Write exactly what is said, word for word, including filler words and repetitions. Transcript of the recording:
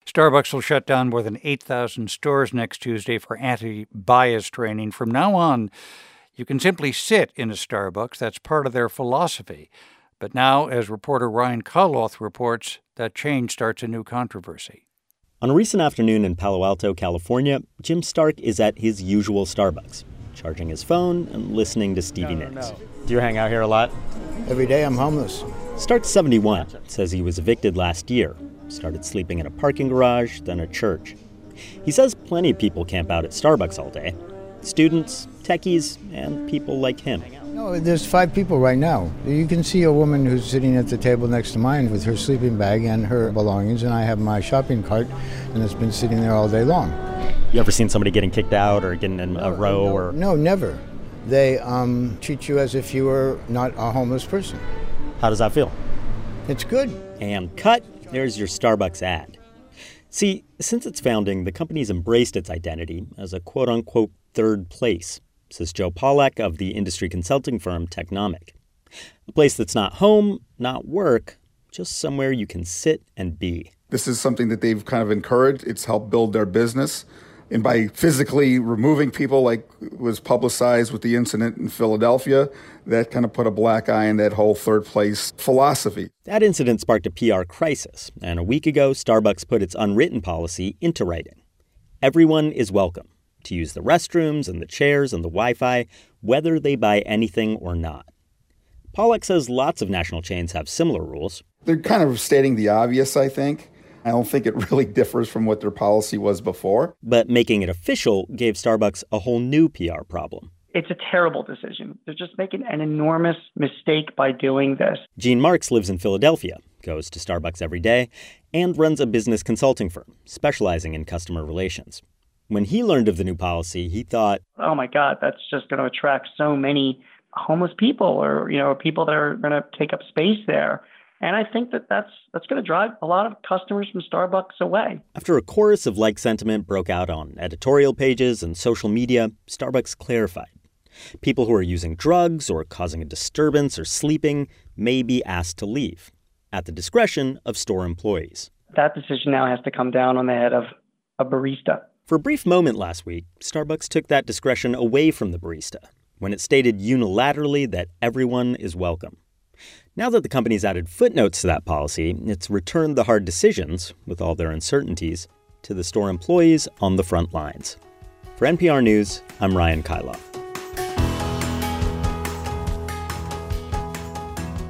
Starbucks will shut down more than eight thousand stores next Tuesday for anti-bias training. From now on, you can simply sit in a Starbucks. That's part of their philosophy. But now, as reporter Ryan Koloth reports, that change starts a new controversy. On a recent afternoon in Palo Alto, California, Jim Stark is at his usual Starbucks, charging his phone and listening to Stevie no, no, Nicks. No. Do you hang out here a lot? Every day I'm homeless. Stark's seventy-one, says he was evicted last year. Started sleeping in a parking garage, then a church. He says plenty of people camp out at Starbucks all day. Students, techies, and people like him. No, there's five people right now. You can see a woman who's sitting at the table next to mine with her sleeping bag and her belongings, and I have my shopping cart, and it's been sitting there all day long. You ever seen somebody getting kicked out or getting in no, a row? No, or no, never. They um, treat you as if you were not a homeless person. How does that feel? It's good. And cut, there's your Starbucks ad. See, since its founding, the company's embraced its identity as a quote-unquote third place, says Joe Pollack of the industry consulting firm Technomic. A place that's not home, not work, just somewhere you can sit and be. This is something that they've kind of encouraged. It's helped build their business. And by physically removing people, like was publicized with the incident in Philadelphia, that kind of put a black eye on that whole third place philosophy. That incident sparked a P R crisis, and a week ago, Starbucks put its unwritten policy into writing. Everyone is welcome to use the restrooms and the chairs and the Wi-Fi, whether they buy anything or not. Pollack says lots of national chains have similar rules. They're kind of stating the obvious, I think. I don't think it really differs from what their policy was before. But making it official gave Starbucks a whole new P R problem. It's a terrible decision. They're just making an enormous mistake by doing this. Gene Marks lives in Philadelphia, goes to Starbucks every day, and runs a business consulting firm specializing in customer relations. When he learned of the new policy, he thought, oh my God, that's just going to attract so many homeless people or, you know, people that are going to take up space there. And I think that that's, that's going to drive a lot of customers from Starbucks away. After a chorus of like sentiment broke out on editorial pages and social media, Starbucks clarified. People who are using drugs or causing a disturbance or sleeping may be asked to leave, at the discretion of store employees. That decision now has to come down on the head of a barista. For a brief moment last week, Starbucks took that discretion away from the barista when it stated unilaterally that everyone is welcome. Now that the company's added footnotes to that policy, it's returned the hard decisions, with all their uncertainties, to the store employees on the front lines. For N P R News, I'm Ryan Koloth.